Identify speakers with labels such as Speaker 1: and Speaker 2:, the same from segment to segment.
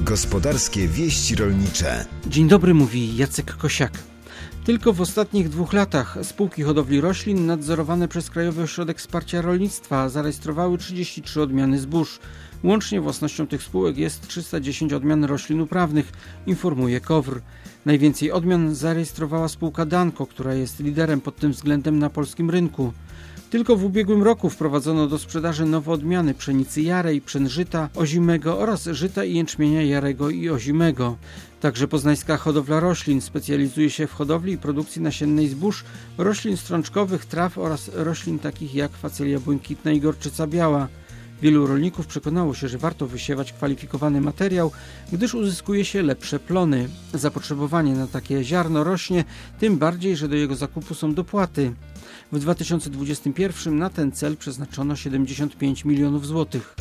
Speaker 1: Gospodarskie wieści rolnicze.
Speaker 2: Dzień dobry, mówi Jacek Kosiak. Tylko w ostatnich 2 latach spółki hodowli roślin nadzorowane przez Krajowy Ośrodek Wsparcia Rolnictwa zarejestrowały 33 odmiany zbóż. Łącznie własnością tych spółek jest 310 odmian roślin uprawnych, informuje KOWR. Najwięcej odmian zarejestrowała spółka Danko, która jest liderem pod tym względem na polskim rynku. Tylko w ubiegłym roku wprowadzono do sprzedaży nowe odmiany pszenicy jarej, pszen żyta ozimego oraz żyta i jęczmienia jarego i ozimego. Także poznańska hodowla roślin specjalizuje się w hodowli i produkcji nasiennej zbóż, roślin strączkowych, traw oraz roślin takich jak facelia błękitna i gorczyca biała. Wielu rolników przekonało się, że warto wysiewać kwalifikowany materiał, gdyż uzyskuje się lepsze plony. Zapotrzebowanie na takie ziarno rośnie, tym bardziej, że do jego zakupu są dopłaty. W 2021 na ten cel przeznaczono 75 milionów złotych.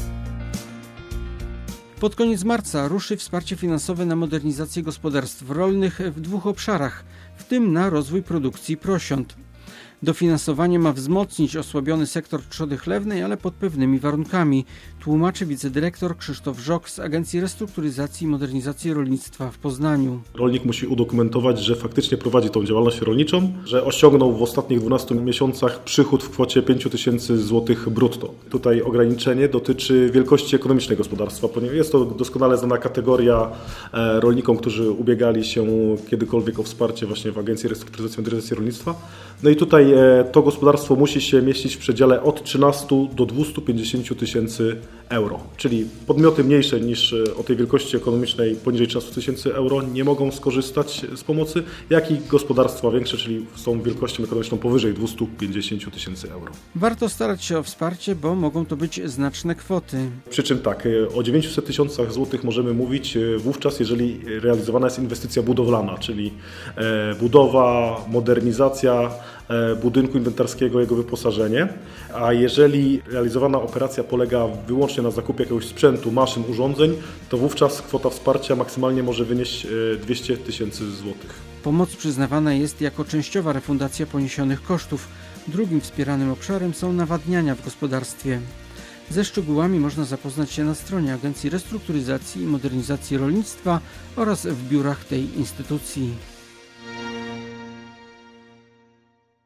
Speaker 2: Pod koniec marca ruszy wsparcie finansowe na modernizację gospodarstw rolnych w 2 obszarach, w tym na rozwój produkcji prosiąt. Dofinansowanie ma wzmocnić osłabiony sektor trzody chlewnej, ale pod pewnymi warunkami, tłumaczy wicedyrektor Krzysztof Żok z Agencji Restrukturyzacji i Modernizacji Rolnictwa w Poznaniu.
Speaker 3: Rolnik musi udokumentować, że faktycznie prowadzi tą działalność rolniczą, że osiągnął w ostatnich 12 miesiącach przychód w kwocie 5 tysięcy złotych brutto. Tutaj ograniczenie dotyczy wielkości ekonomicznej gospodarstwa, ponieważ jest to doskonale znana kategoria rolnikom, którzy ubiegali się kiedykolwiek o wsparcie właśnie w Agencji Restrukturyzacji i Modernizacji Rolnictwa. No i tutaj to gospodarstwo musi się mieścić w przedziale od 13 do 250 tysięcy euro. Czyli podmioty mniejsze niż o tej wielkości ekonomicznej poniżej 13 tysięcy euro nie mogą skorzystać z pomocy, jak i gospodarstwa większe, czyli są wielkością ekonomiczną powyżej 250 tysięcy euro.
Speaker 2: Warto starać się o wsparcie, bo mogą to być znaczne kwoty.
Speaker 3: Przy czym tak, o 900 tysiącach złotych możemy mówić wówczas, jeżeli realizowana jest inwestycja budowlana, czyli budowa, modernizacja budynku inwentarskiego, jego wyposażenie, a jeżeli realizowana operacja polega wyłącznie na zakupie jakiegoś sprzętu, maszyn, urządzeń, to wówczas kwota wsparcia maksymalnie może wynieść 200 tysięcy złotych.
Speaker 2: Pomoc przyznawana jest jako częściowa refundacja poniesionych kosztów. Drugim wspieranym obszarem są nawadniania w gospodarstwie. Ze szczegółami można zapoznać się na stronie Agencji Restrukturyzacji i Modernizacji Rolnictwa oraz w biurach tej instytucji.